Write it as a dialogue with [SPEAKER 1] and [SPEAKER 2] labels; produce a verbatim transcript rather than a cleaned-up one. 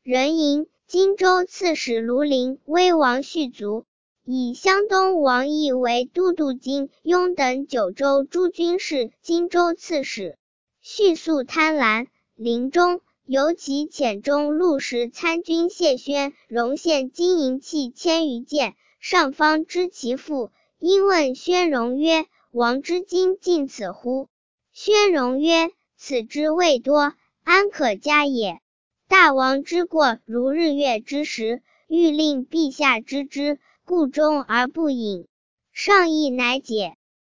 [SPEAKER 1] 人寅，荆州刺史卢林威王续族，以湘东王义为都督金、雍等九州诸军事、荆州刺史。续素贪婪，临终，由其遣中陆时参军谢宣，荣献金银器千余件，上方知其父，因问宣荣曰：王之金尽此乎？宣荣曰：此之未多，安可加也？大王之过如日月之时，欲令陛下知之，故终而不隐。上意乃解。